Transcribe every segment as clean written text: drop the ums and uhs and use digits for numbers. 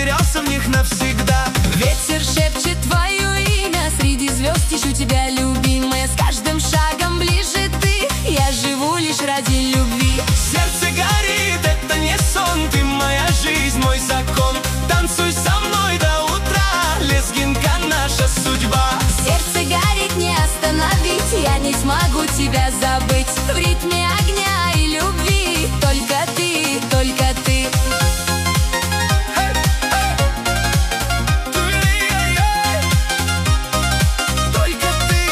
потерялся в них навсегда. Ветер шепчет твое имя, среди звезд ищу тебя, любимая. С каждым шагом ближе ты, я живу лишь ради любви. Сердце горит, это не сон, ты моя жизнь, мой закон. Танцуй со мной до утра, лезгинка наша судьба. Сердце горит, не остановить, я не смогу тебя забыть. В ритме огня и любви только ты, только ты. Только ты.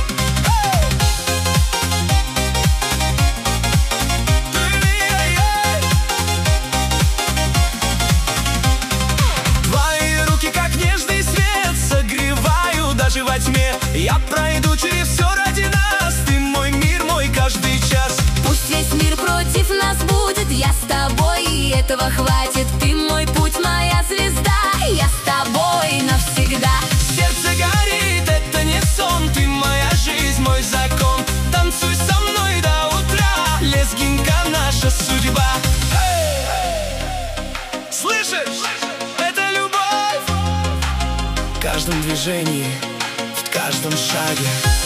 Твои руки, как нежный свет, согреваю даже во тьме. Я пройду через все ради нас, ты мой мир, мой каждый час. Пусть весь мир против нас будет, я с тобой, и этого хватит. Ты мой путь, моя звезда, я с тобой навсегда. Сердце горит, это не сон, ты моя жизнь, мой закон. Танцуй со мной до утра, лезгинка наша судьба. Слышишь? Это любовь в каждом движении, в каждом шаге.